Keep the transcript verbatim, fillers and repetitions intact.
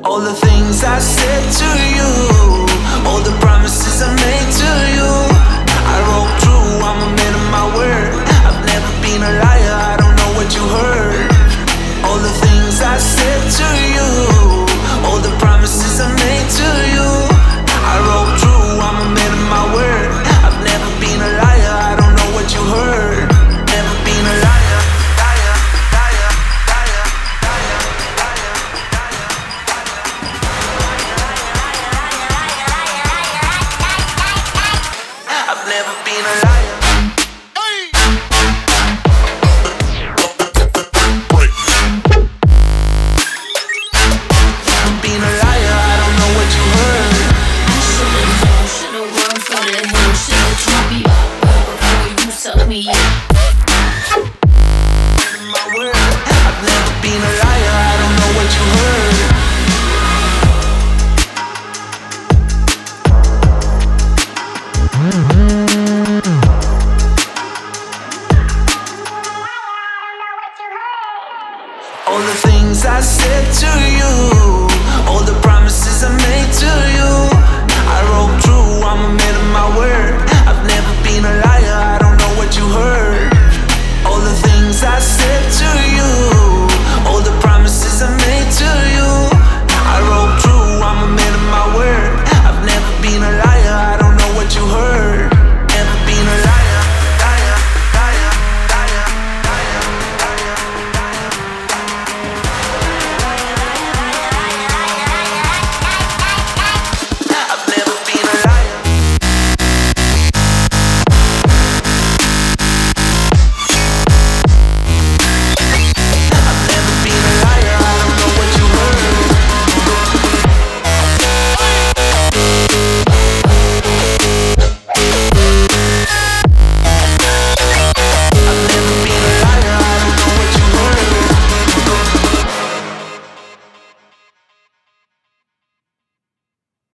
All the things I said to you, all the promises I made to you, I wrote true, I'm a man of my word. I've never been a liar, I don't know what you heard. All the things I said to you, all the promises I made to you, I wrote true, I'm a man of my word. I've never been a liar, I don't know what you heard. Never been a liar, liar, liar, liar, liar, liar, liar. I've never been a liar. Being a liar, I don't know what you heard. I should've known, should've run for the hill, should've told me up before you suck me in. My word, I've never been a liar, I don't know what you heard. All the things I said to you,